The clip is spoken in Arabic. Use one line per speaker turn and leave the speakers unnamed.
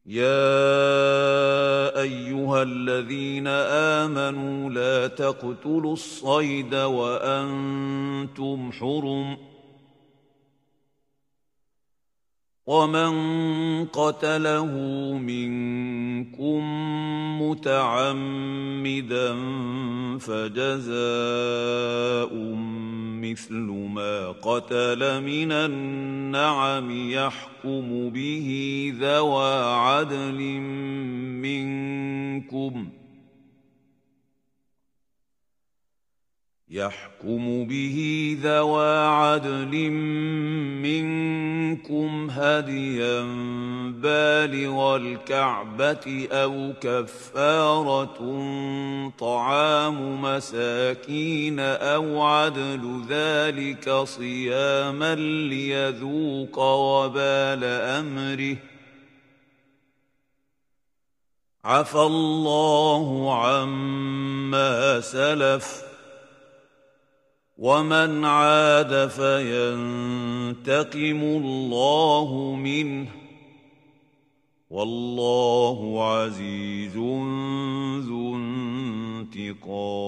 يا أيها الذين آمنوا لا تقتلوا الصيد وأنتم حرم ومن قتله منكم متعمدا فجزاء مثل ما قتل من النعم يحكم به ذوى عدل منكم هديا بالغ الكعبة أو كفارة طعام مساكين أو عدل ذلك صياما ليذوق وبال أمره عفى الله عما سلف ومن عاد فينتقم الله منه والله عزيز ذو انتقام.